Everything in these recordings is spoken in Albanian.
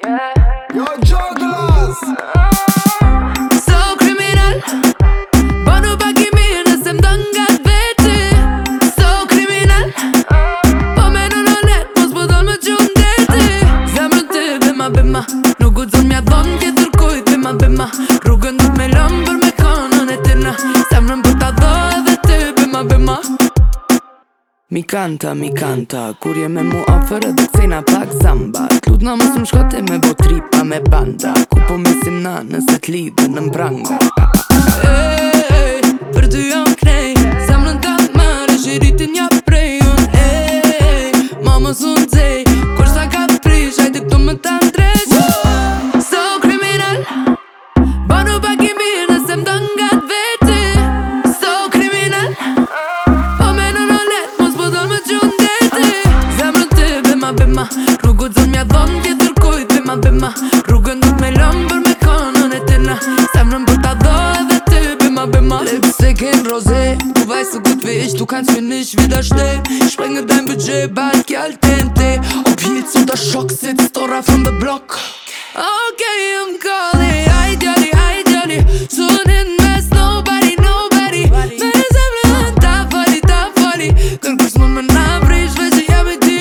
Yo, jugglers! So kriminal, po nuk paki mirë nëse m'don nga veti. So kriminal, po me në net, mos po don më qun deti. Zemrën ti bima, nuk guxon m'ja dhon tjetër kujt bima. Rrugën du t'me lëm për me konën e tina. Zemrën për ta dho edhe ti bima. Mi kanta, kur je me mu ofër edhe kthejna pak zamba. T'lutna mos m'shkote me bo tripa me banda. Ku po mesim na nëse t'lidhe në mbranga. Ej, për ty jam knej, zemrën ta marrë, shiritin ja prej unë. Ej, ma mos unë dzej, kur sa ka prish, hajde këtu më ta ndreq. So kriminal, po nuk paki mirë nëse m'don nga veti. So kriminal, po me në net, mos po don më qun deti. Zemrën ti bima, rrugët zon m'ja dhon tjetër kujt bima. Rrugën du t'me lëm për me konën e tina. Zemrën për ta dho edhe ti bima. Lipstick in rosé, du weißt so gut wie ich, du kannst mir nicht widerstehen. Ich sprenge dein Budget, bald al dente. Ob Heels oder Schock sitzt oder from the block. Okay, I'm calling, hi jolly, soon invest nobody. Mere zemrën ta fali, kërkush më më na prish, veç e jam e ti.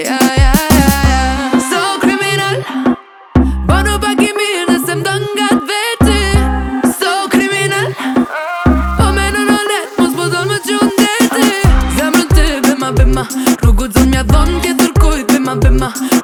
So kriminal, po nuk paki mirë nëse m'don nga veti. So kriminal, po me në net, mos po don më qun deti. Zemrën ti bima, rrugët zon m'ja dhon tjetër kujt bima.